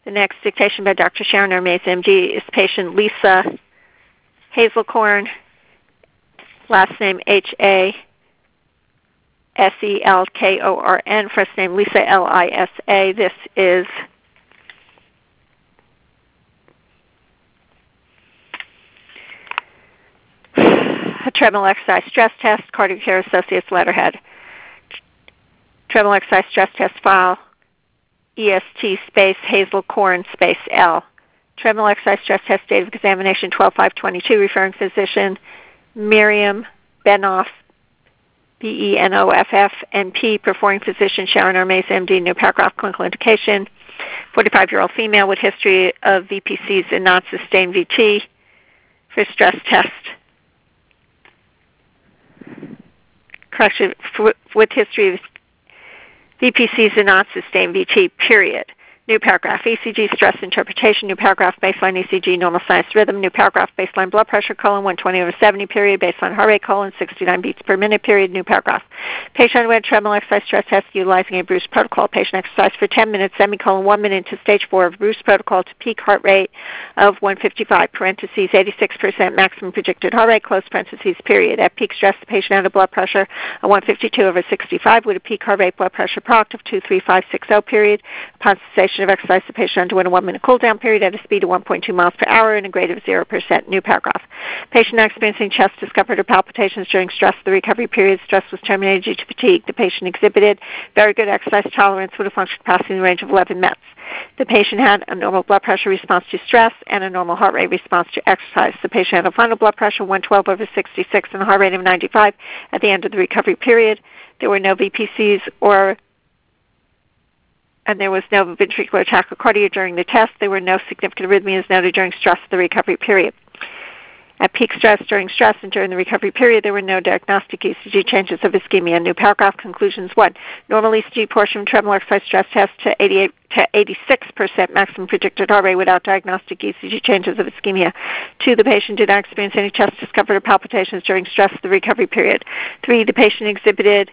The next dictation by Dr. Sharon Hermes, MD, is patient Lisa Hazelcorn, last name Haselkorn, first name Lisa, Lisa. This is a treadmill exercise stress test, Cardiac Care Associates letterhead. Treadmill exercise stress test file, EST space Hazelcorn space L. Treadmill exercise stress test date of examination 12/5/22. Referring physician Miriam Benoff, Benoff, NP. Performing physician Sharon Hermes, MD. New paragraph. Clinical indication: 45-year-old female with history of VPCs and non-sustained VT for stress test. Correction, with history of VPCs and non-sustained VT, period. New paragraph, ECG stress interpretation. New paragraph, baseline ECG, normal sinus rhythm. New paragraph, baseline blood pressure, 120/70, period. Baseline heart rate, 69 beats per minute, period. New paragraph. Patient underwent treadmill exercise stress test utilizing a Bruce protocol. Patient exercised for 10 minutes, 1 minute to stage 4 of Bruce protocol to peak heart rate of 155, parentheses, 86% maximum predicted heart rate, close parentheses, period. At peak stress, the patient had a blood pressure of 152/65 with a peak heart rate blood pressure product of 23560, period. Upon cessation of exercise, the patient underwent a 1-minute cool-down period at a speed of 1.2 miles per hour and a grade of 0%. New paragraph. Patient now experiencing chest discomfort or palpitations during stress. The recovery period, stress was terminated due to fatigue. The patient exhibited very good exercise tolerance with a functional capacity in the range of 11 METs. The patient had a normal blood pressure response to stress and a normal heart rate response to exercise. The patient had a final blood pressure of 112/66 and a heart rate of 95 at the end of the recovery period. There were no VPCs and there was no ventricular tachycardia during the test. There were no significant arrhythmias noted during stress of the recovery period. At peak stress, during stress, and during the recovery period, there were no diagnostic ECG changes of ischemia. New paragraph. Conclusions. 1. Normal ECG portion of treadmill exercise stress test to 86% maximum predicted heart rate without diagnostic ECG changes of ischemia. 2. The patient did not experience any chest discomfort or palpitations during stress of the recovery period. 3. The patient exhibited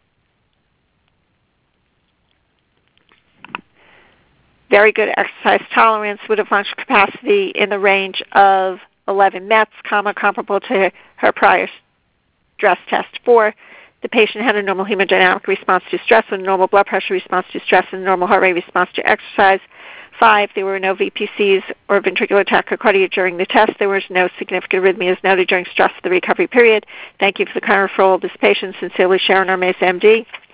very good exercise tolerance with a functional capacity in the range of 11 METs, comparable to her prior stress test. 4, the patient had a normal hemodynamic response to stress and a normal blood pressure response to stress and a normal heart rate response to exercise. 5, there were no VPCs or ventricular tachycardia during the test. There was no significant arrhythmias noted during stress of the recovery period. Thank you for the kind referral of this patient. Sincerely, Sharon Hermes, MD.